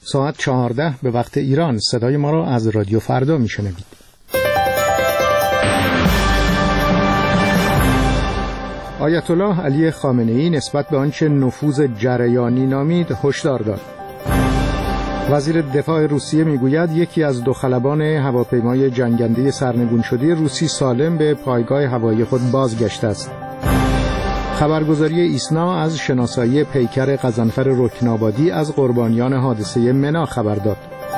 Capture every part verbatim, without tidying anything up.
ساعت چهارده به وقت ایران. صدای ما را از رادیو فردا میشنوید. آیت الله علی خامنه‌ای نسبت به آنچه نفوذ جریانی نامید هشدار داد. وزیر دفاع روسیه میگوید یکی از دو خلبان هواپیمای جنگنده سرنگون شده روسی سالم به پایگاه هوایی خود بازگشته است. خبرگزاری ایسنا از شناسایی پیکر غضنفر رکنابادی از قربانیان حادثه منا خبر داد.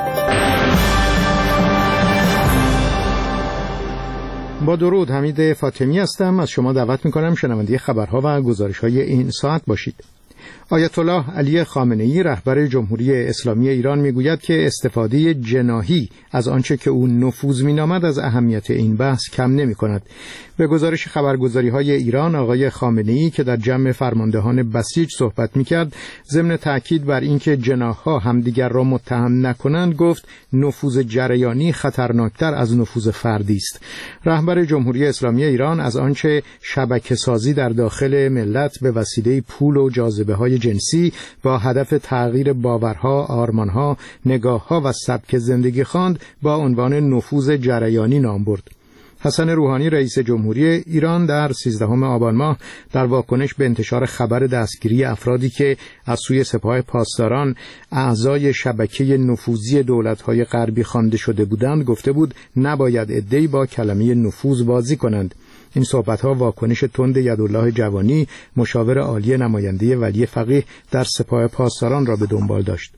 با درود، حمید فاطمی هستم. از شما دعوت می‌کنم شنونده خبرها و گزارش‌های این ساعت باشید. آیت الله علی خامنه‌ای رهبر جمهوری اسلامی ایران میگوید که استفاده جناحی از آنچه که او نفوذ مینامد از اهمیت این بحث کم نمی‌کند. به گزارش خبرگزاری‌های ایران، آقای خامنه‌ای که در جمع فرماندهان بسیج صحبت می‌کرد، ضمن تأکید بر اینکه جناح‌ها همدیگر را متهم نکنند، گفت نفوذ جریانی خطرناکتر از نفوذ فردی است. رهبر جمهوری اسلامی ایران از آنچه شبکه‌سازی در داخل ملت به وسیله پول و جاذبه‌های جنسی با هدف تغییر باورها، آرمانها، نگاهها و سبک زندگی خواند، با عنوان نفوذ جریانی نام برد. حسن روحانی رئیس جمهوری ایران در سیزدهم آبان ماه در واکنش به انتشار خبر دستگیری افرادی که از سوی سپاه پاسداران اعضای شبکه نفوذی دولت‌های غربی خوانده شده بودند گفته بود نباید عده‌ای با کلمه نفوذ بازی کنند. این صحبت‌ها واکنش تند یدالله جوانی، مشاور عالی نماینده ولی فقیه در سپاه پاسداران را به دنبال داشت.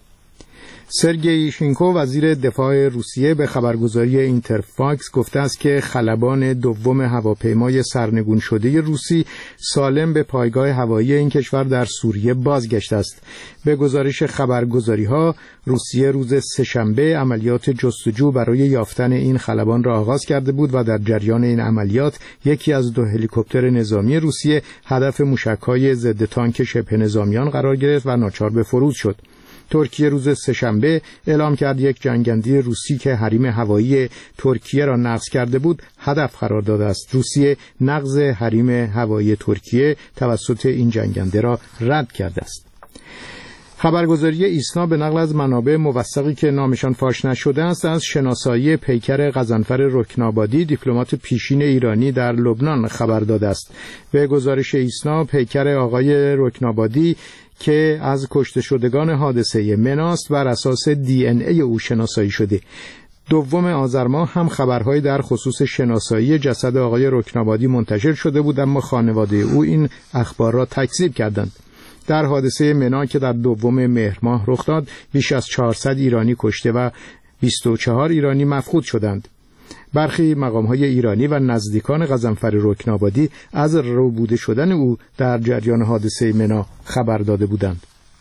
سرگئی شینکو وزیر دفاع روسیه به خبرگزاری اینترفاکس گفته است که خلبان دوم هواپیمای سرنگون شده روسی سالم به پایگاه هوایی این کشور در سوریه بازگشته است. به گزارش خبرگزاری‌ها، روسیه روز سه‌شنبه عملیات جستجو برای یافتن این خلبان را آغاز کرده بود و در جریان این عملیات یکی از دو هلیکوپتر نظامی روسیه هدف موشک‌های ضد تانک شبه نظامیان قرار گرفت و ناچار به فرود شد. ترکیه روز سه‌شنبه اعلام کرد یک جنگنده روسی که حریم هوایی ترکیه را نقض کرده بود هدف قرار داده است. روسیه نقض حریم هوایی ترکیه توسط این جنگنده را رد کرده است. خبرگزاری ایسنا به نقل از منابع موثقی که نامشان فاش نشده است از شناسایی پیکر غضنفر رکنابادی، دیپلمات پیشین ایرانی در لبنان خبر داده است. به گزارش ایسنا، پیکر آقای رکنابادی که از کشته شدگان حادثه مناست بر اساس دی ان ای او شناسایی شده. دوم آذر ماه هم خبرهایی در خصوص شناسایی جسد آقای رکنابادی منتشر شده بود، اما خانواده او این اخبار را تکذیب کردند. در حادثه منا که در دوم مهر ماه رخ داد، بیش از چهارصد ایرانی کشته و بیست و چهار ایرانی مفقود شدند. برخی مقام‌های ایرانی و نزدیکان غضنفر رکنابادی از ربوده شدن او در جریان حادثه منا خبر داده بودند.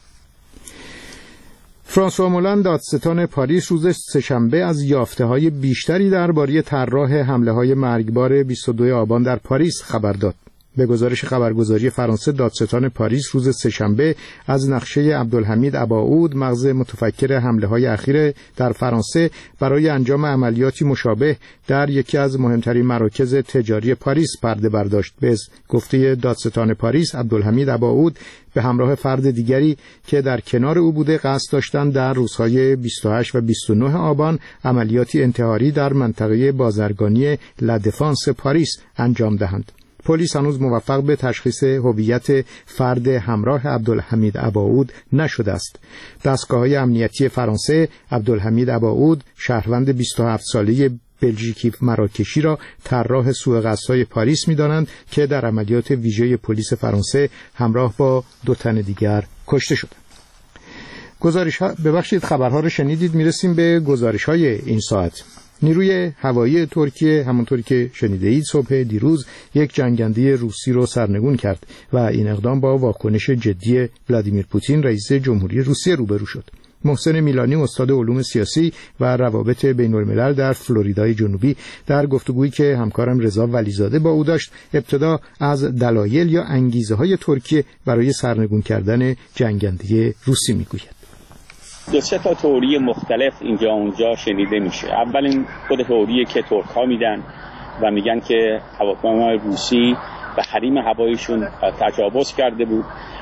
فرانسوا مولان دادستان پاریس روز سه‌شنبه از یافته‌های بیشتری درباره طراح حمله‌های مرگبار بیست و دوم آبان در پاریس خبر داد. به گزارش خبرگزاری فرانسه، دادستان پاریس روز سه‌شنبه از نقشه عبدالحمید اباعود، مغز متفکر حمله‌های اخیر در فرانسه، برای انجام عملیاتی مشابه در یکی از مهمترین مراکز تجاری پاریس پرده برداشت. به گفته دادستان پاریس، عبدالحمید اباعود به همراه فرد دیگری که در کنار او بوده قصد داشتند در روزهای بیست و هشت و بیست و نه آبان عملیاتی انتحاری در منطقه بازرگانی لادفانس پاریس انجام دهند. پلیس هنوز موفق به تشخیص هویت فرد همراه عبدالحمید اباعود نشده است. دستگاه‌های امنیتی فرانسه عبدالحمید اباعود، شهروند بیست و هفت ساله بلژیکی مراکشی را طراح سوءقصدهای پاریس می‌دانند که در عملیات ویژه پلیس فرانسه همراه با دو تن دیگر کشته شد. گزارش ها ببخشید خبرها رو شنیدید. میرسیم به گزارش‌های این ساعت. نیروی هوایی ترکیه همونطوری که شنیده اید صبح دیروز یک جنگنده روسی رو سرنگون کرد و این اقدام با واکنش جدی ولادیمیر پوتین رئیس جمهوری روسیه روبرو شد. محسن میلانی استاد علوم سیاسی و روابط بین الملل در فلوریدای جنوبی در گفتگویی که همکارم رضا ولیزاده با او داشت ابتدا از دلایل یا انگیزه‌های ترکیه برای سرنگون کردن جنگنده روسی میگوید. دو سه تا تئوری مختلف اینجا اونجا شنیده میشه. اولین خود تئوریه که ترک‌ها میدن و میگن که هواپیمای روسی به حریم هواییشون تجاوز کرده بود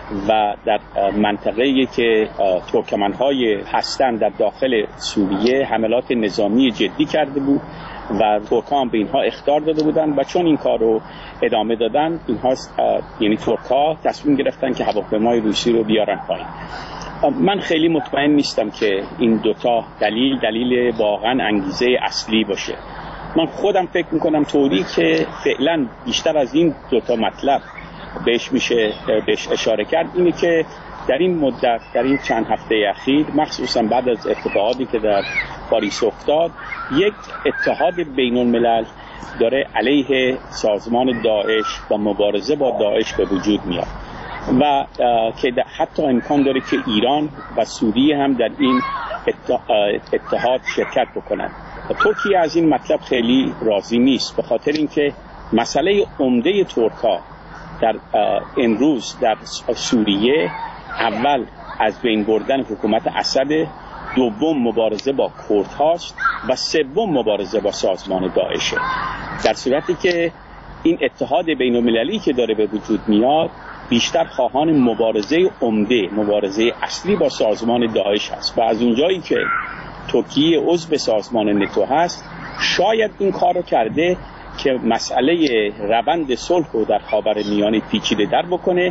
و در منطقه‌ای که ترکمن‌های هستند در داخل سوریه حملات نظامی جدی کرده بود و ترک‌ها هم به اینها اخطار داده بودند و چون این کار رو ادامه دادن، اینها یعنی ترک‌ها تصمیم گرفتن که هواپیمای روسی رو بیارن پایین. من خیلی مطمئن نیستم که این دوتا دلیل دلیل واقعا انگیزه اصلی باشه. من خودم فکر میکنم طوری که فعلا بیشتر از این دوتا مطلب بهش میشه بهش اشاره کرد اینه که در این مدت، در این چند هفته اخیر، مخصوصا بعد از اتفاقاتی که در پاریس افتاد، یک اتحاد بین الملل داره علیه سازمان داعش و مبارزه با داعش به وجود میاد و که حتی امکان داره که ایران و سوریه هم در این اتحاد شرکت بکنند. ترکیه از این مطلب خیلی راضی نیست، به خاطر اینکه مسئله عمده ترک‌ها در امروز در سوریه اول از بین بردن حکومت اسد، دوم مبارزه با کردهاست و سوم مبارزه با سازمان داعشه. در صورتی که این اتحاد بین المللی که داره به وجود میاد بیشتر خواهان مبارزه عمده، مبارزه اصلی با سازمان داعش هست و از اونجایی که ترکیه عضو سازمان نتو هست شاید این کارو کرده که مسئله روند صلح رو در خاورمیانه پیچیده در بکنه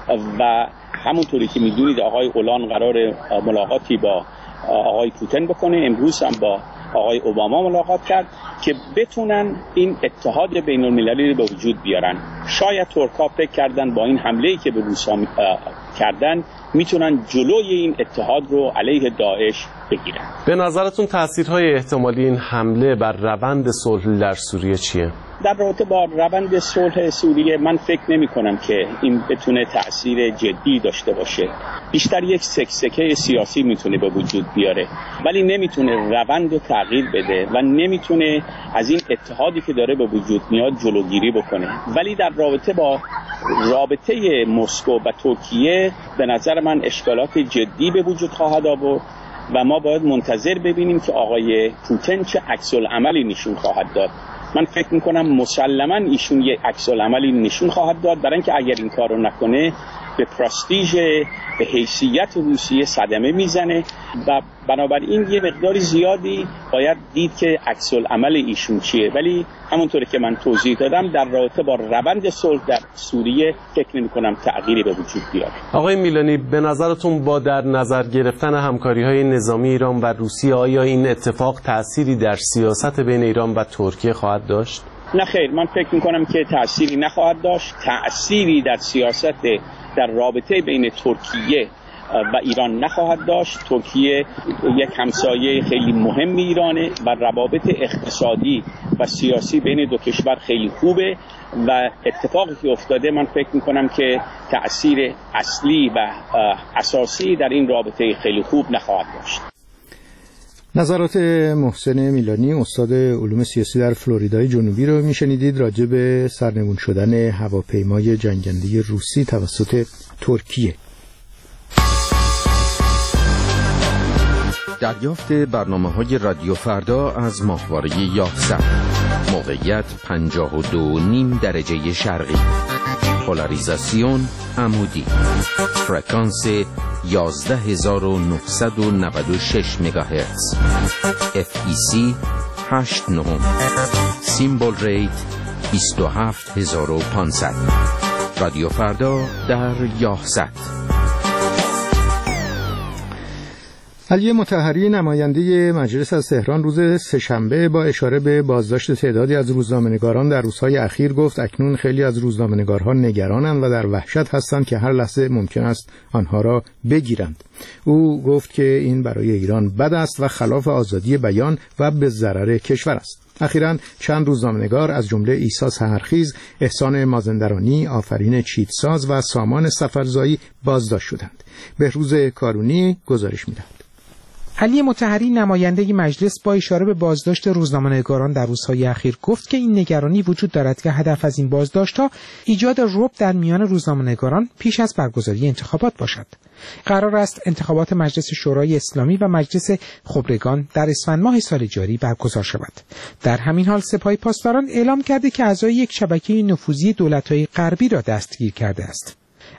و همونطوری که میدونید آقای اولان قرار ملاقاتی با آقای پوتین بکنه، امروز هم با آقای اوباما ملاقات کرد که بتونن این اتحاد بین المللی رو به وجود بیارن. شاید ترک‌ها فکر کردن با این حمله‌ای که به روس‌ها کردن میتونن جلوی این اتحاد رو علیه داعش بگیرن. به نظرتون تاثیرهای احتمالی این حمله بر روند صلح در سوریه چیه؟ در رابطه با روند صلح سوریه من فکر نمی کنم که این بتونه تأثیر جدی داشته باشه. بیشتر یک سکسکه سیاسی میتونه به وجود بیاره ولی نمیتونه روند رو تغییر بده و نمیتونه از این اتحادی که داره به وجود میاد جلوگیری بکنه. ولی در رابطه با رابطه مسکو و ترکیه به نظر من اشکالات جدی به وجود خواهد آورد و ما باید منتظر ببینیم که آقای پوتین چه عکس العملی نشون خواهد داد. من فکر میکنم مسلما ایشون یک عکس العملی نشون خواهد داد، برای اینکه اگر این کارو نکنه به پرستیژ، به حیثیت روسیه صدمه میزنه و بنابراین یه مقدار زیادی باید دید که عکس العمل ایشون چیه. ولی همونطوری که من توضیح دادم در رابطه با روند صلح در سوریه فکر نمی‌کنم تغییری به وجود بیاد. آقای میلانی، به نظرتون با در نظر گرفتن همکاری‌های نظامی ایران و روسیه آیا این اتفاق تأثیری در سیاست بین ایران و ترکیه خواهد داشت؟ نه خیر، من فکر می‌کنم که تأثیری نخواهد داشت. تأثیری در سیاست در رابطه بین ترکیه و ایران نخواهد داشت. ترکیه یک همسایه خیلی مهم ایرانه و روابط اقتصادی و سیاسی بین دو کشور خیلی خوبه و اتفاقی که افتاده من فکر میکنم که تأثیر اصلی و اساسی در این رابطه خیلی خوب نخواهد داشت. نظرات محسن میلانی، استاد علوم سیاسی در فلوریدای جنوبی رو میشنیدید راجع به سرنگون شدن هواپیمای جنگنده روسی توسط ترکیه. دریافت برنامه‌های رادیو فردا از ماهواره یاهصد. موقعیت پنجاه و دو نیم درجه شرقی. پولاریزاسیون عمودی. فرکانس یازده هزار و نهصد و نود و شش مگاهرتز. اف ای سی هشت نه. سیمبل ریت بیست و هفت هزار و پانصد. رادیو فردا در یاهصد. علی مطهری، نماینده مجلس از تهران، روز سه‌شنبه با اشاره به بازداشت تعدادی از روزنامه‌نگاران در روزهای اخیر گفت اکنون خیلی از روزنامه‌نگارها نگرانند و در وحشت هستند که هر لحظه ممکن است آنها را بگیرند. او گفت که این برای ایران بد است و خلاف آزادی بیان و به ضرر کشور است. اخیراً چند روزنامه‌نگار از جمله عیسی سحرخیز، احسان مازندرانی، آفرین چیتساز و سامان سفرزایی بازداشت شدند. بهروز کارونی گزارش می‌دهد. علی مطهری، نماینده مجلس، با اشاره به بازداشت روزنامه‌نگاران در روزهای اخیر گفت که این نگرانی وجود دارد که هدف از این بازداشت‌ها ایجاد رعب در میان روزنامه‌نگاران پیش از برگزاری انتخابات باشد. قرار است انتخابات مجلس شورای اسلامی و مجلس خبرگان در اسفند ماه سال جاری برگزار شود. در همین حال سپاه پاسداران اعلام کرده که اعضای یک شبکه نفوذی دولت‌های غربی را دستگیر کرده است.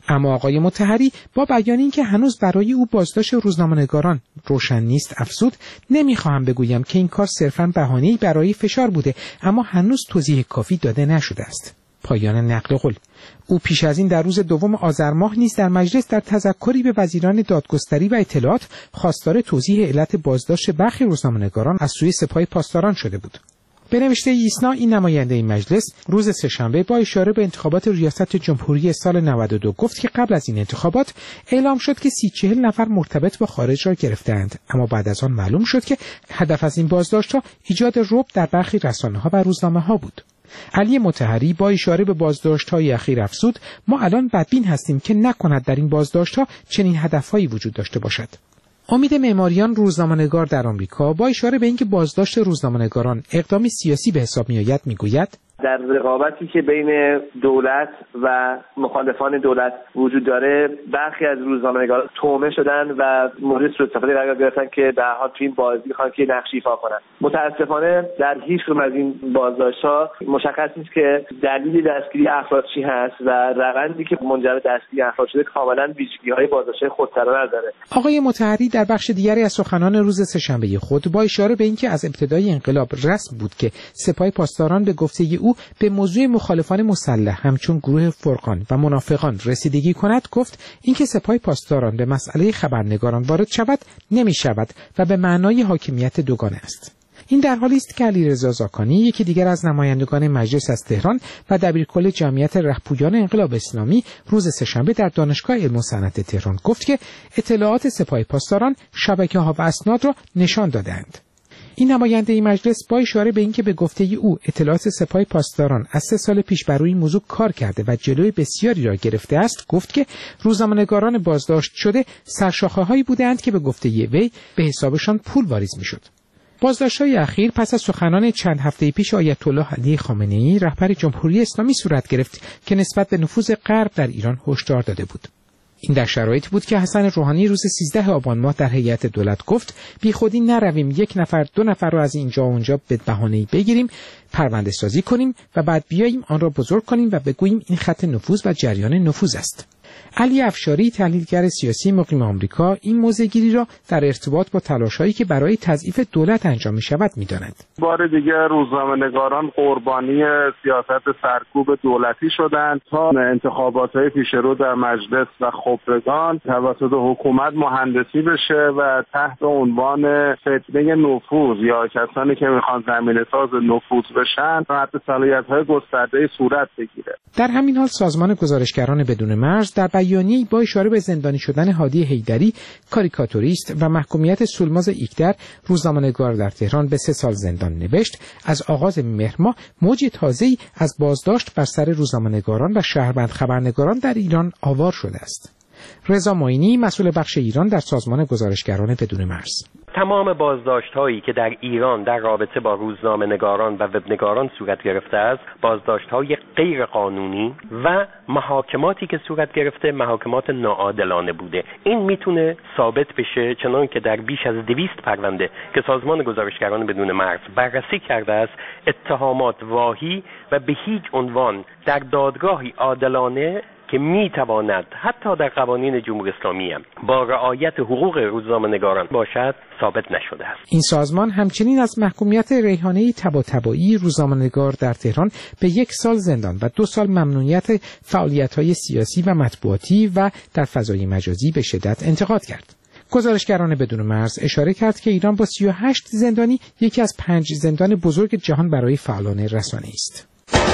اما آقای مطهری با بیان اینکه هنوز برای او بازداشت روزنامه‌نگاران روشن نیست افزود: نمیخواهم بگویم که این کار صرفاً بهانه‌ای برای فشار بوده، اما هنوز توضیح کافی داده نشده است. پایان نقل قول. او پیش از این در روز دوم آذر ماه نیز در مجلس در تذکری به وزیران دادگستری و اطلاعات خواستار توضیح علت بازداشت برخی روزنامه‌نگاران از سوی سپاه پاسداران شده بود. به نوشته ایسنا، این نماینده این مجلس روز سه‌شنبه با اشاره به انتخابات ریاست جمهوری سال نود و دو گفت که قبل از این انتخابات اعلام شد که سی چهل نفر مرتبط با خارج را گرفتند، اما بعد از آن معلوم شد که هدف از این بازداشت‌ها ایجاد رعب در برخی رسانه‌ها و روزنامه‌ها بود. علی مطهری با اشاره به بازداشت‌های اخیر افزود: ما الان بدبین هستیم که نکند در این بازداشت‌ها چنین هدفهایی وجود داشته باشد. امید معماریان، روزنامه‌نگار در آمریکا، با اشاره به اینکه بازداشت روزنامه‌نگاران اقدامی سیاسی به حساب می‌آید میگوید: در رقابتی که بین دولت و مخالفان دولت وجود داره، برخی از روزنامه‌نگاران تومه شدن و مورد سوء استفاده قرار گرفتن که به هر حال تو این بازی می‌خوان که نقشی ایفا کنن. متأسفانه در هیچ کدوم از این بازداشت‌ها مشخص نیست که دلیل دستگیری افراد چی هست و روندی که منجر به دستگیری افراد شده کاملاً ویژگی‌های بازداشت خودسرانه داره. آقای مطهری در بخش دیگری از سخنان روز سه‌شنبه خود با اشاره به اینکه از ابتدای انقلاب رسم بود که سپاه پاسداران به گفته او به موضوع مخالفان مسلح همچون گروه فرقان و منافقان رسیدگی کند، گفت اینکه سپاه پاسداران به مسئله خبرنگاران وارد شود نمی شود و به معنای حاکمیت دوگانه است. این در حالی است که علیرضا زاکانی، یکی دیگر از نمایندگان مجلس از تهران و دبیرکل جمعیت رهپویان انقلاب اسلامی، روز سه‌شنبه در دانشگاه علم و صنعت تهران گفت که اطلاعات سپاه پاسداران شبکه‌ها و اسناد را نشان دادند. این نماینده این مجلس با اشاره به اینکه به گفته او اطلاعات سپاه پاسداران از سه سال پیش بر روی این موضوع کار کرده و جلوی بسیاری را گرفته است، گفت که روزنامه‌نگاران بازداشت شده سرشاخه‌هایی بودند که به گفته وی به حسابشان پول واریز می‌شد. بازداشت‌های اخیر پس از سخنان چند هفته پیش آیت الله علی خامنه‌ای رهبر جمهوری اسلامی صورت گرفت که نسبت به نفوذ غرب در ایران هشدار داده بود. این در شرایطی بود که حسن روحانی روز سیزده آبان ماه در هیئت دولت گفت: بی خودی نرویم یک نفر دو نفر رو از اینجا و اونجا به بهانه‌ای بگیریم، پرونده سازی کنیم و بعد بیاییم آن را بزرگ کنیم و بگوییم این خط نفوذ و جریان نفوذ است. علی افشاری، تحلیلگر سیاسی مقیم آمریکا، این موضع‌گیری را در ارتباط با تلاش‌هایی که برای تضعیف دولت انجام می‌شود می‌داند. بار دیگر روزنامه‌نگاران قربانی سیاست سرکوب دولتی شدند تا انتخابات‌های پیش رو در مجلس و خبرگان توسط حکومت مهندسی بشه و تحت عنوان فتنه نفوذ یا کسانی که می‌خوان زمینه‌ساز نفوذ بشن تحت صلاحیت‌های گسترده صورت بگیره. در همین حال سازمان گزارشگران بدون مرز در بیانیه‌ای با اشاره به زندانی شدن هادی حیدری، کاریکاتوریست، و محکومیت سولماز ایکدر، روزنامه‌نگار در تهران، به سه سال زندان نوشت: از آغاز مهر ماه موج تازه‌ای از بازداشت بر سر روزنامه‌نگاران و شهروند خبرنگاران در ایران آوار شده است. رضا معینی، مسئول بخش ایران در سازمان گزارشگران بدون مرز: تمام بازداشت‌هایی که در ایران در رابطه با روزنامه‌نگاران و وبنگاران صورت گرفته است، بازداشت‌های غیر قانونی و محاکماتی که صورت گرفته محاکمات ناعادلانه بوده. این میتونه ثابت بشه چنان که در بیش از دویست پرونده که سازمان گزارشگران بدون مرز بررسی کرده است، اتهامات واهی و به هیچ عنوان در دادگاهی عادلانه که میتواند حتی در قوانین جمهوری اسلامی هم با رعایت حقوق روزنامه‌نگاران باشد ثابت نشده است. این سازمان همچنین از محکومیت ریحانه طباطبایی، روزنامه‌نگار در تهران، به یک سال زندان و دو سال ممنوعیت فعالیت‌های سیاسی و مطبوعاتی و در فضای مجازی به شدت انتقاد کرد. گزارشگران بدون مرز اشاره کرد که ایران با سی و هشت زندانی یکی از پنج زندان بزرگ جهان برای فعالان رسانه‌ای است.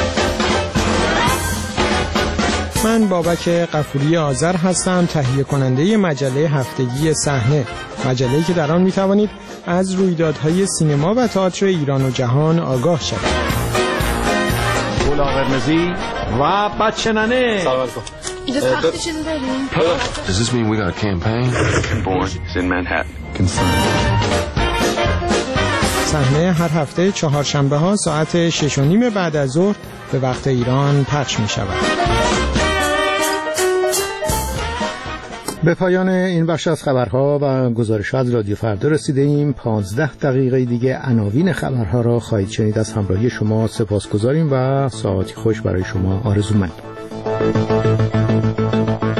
من بابک غفوری آذر هستم، تهیه کننده مجله هفتگی صحنه، مجله‌ای که در آن می‌توانید از رویدادهای سینما و تئاتر ایران و جهان آگاه شوید. گلا قرمزی و بچه ننه. سلام علیکم. اینجا تخت چیزی داریم؟ Does this mean we got a campaign? Born in Manhattan. صحنه هر هفته چهارشنبه ها ساعت شش و نیم بعد از ظهر به وقت ایران پخش می شود. به پایان این بخش از خبرها و گزارش‌ها از رادیو فردا رسیده ایم. پانزده دقیقه دیگه عناوین خبرها را خواهید شنید. از همراهی شما سپاسگزاریم و ساعتی خوش برای شما آرزومندیم.